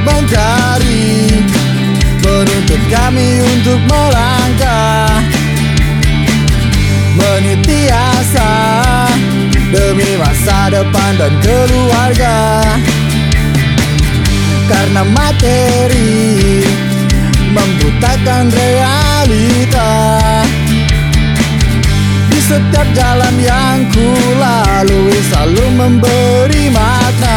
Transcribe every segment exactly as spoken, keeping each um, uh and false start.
mencari, menuntut kami untuk melangkah, meniti asa demi masa depan dan keluarga. Karena materi membutakan realita, di setiap jalan yang ku lalui selalu memberi makna.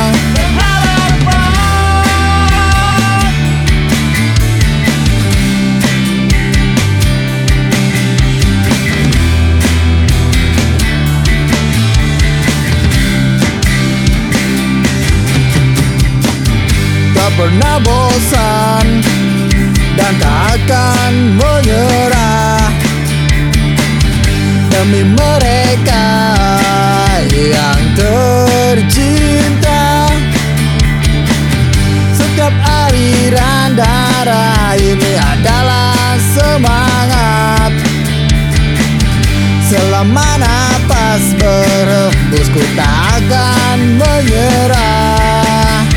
Tak pernah bosan dan tak akan menyerah demi mereka yang tercinta. Setiap aliran darah ini adalah semangat. Selama napas berhembus ku tak akan menyerah.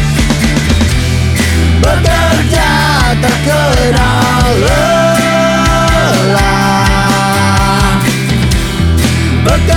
Bekerja tak kenal lelah, bekerja